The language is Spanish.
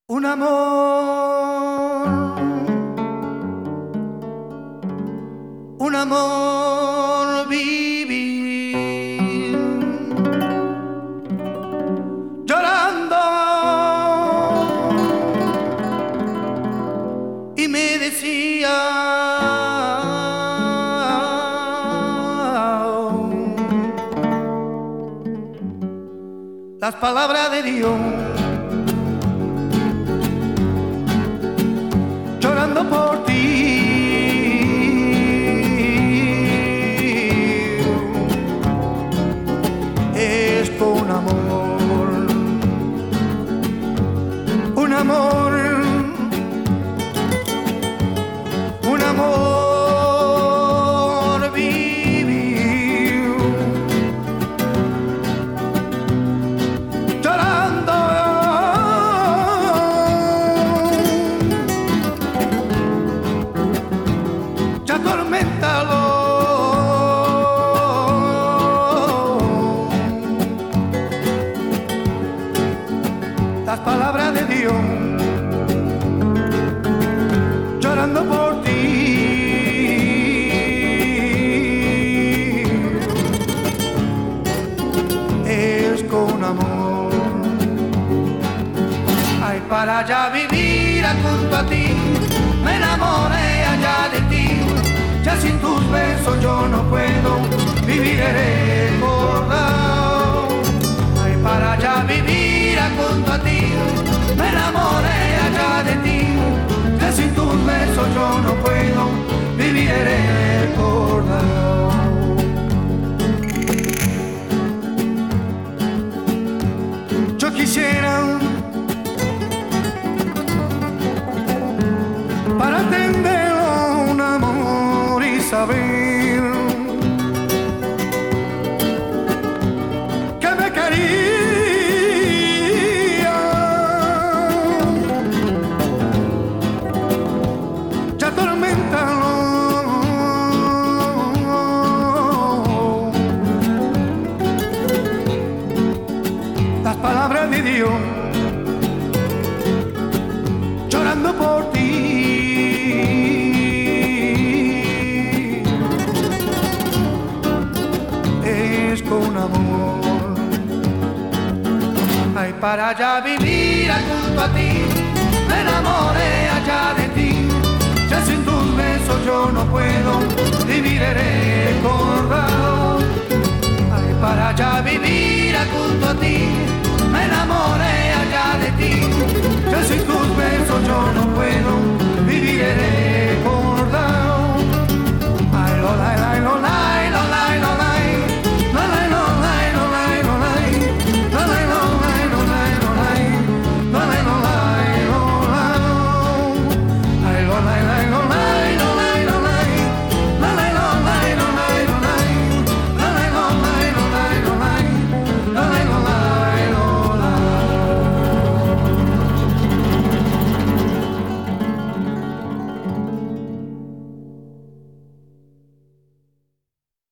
Un amor, un amor viví llorando y me decía las palabras de Dios. Llorando por ti, es por un amor, un amor, un amor vivir, llorando. Atorméntalo, las palabras de Dios, llorando por ti, es con amor. Ay, para allá vivir junto a ti, me enamoré allá de ti. Ya sin tus besos yo no puedo vivir recordado. Ay, para allá vivir junto a ti, me enamoré allá de ti. Ya sin tus besos yo no puedo vivir recordado. Yo quisiera para atender saber que me quería, ya atorméntalo, las palabras de Dios, llorando por ti. Con amor, ay, para allá vivir junto a ti, me enamoré allá de ti. Ya sin tus besos yo no puedo vivir recordado. Ay, para allá vivir junto a ti, me enamoré allá de ti.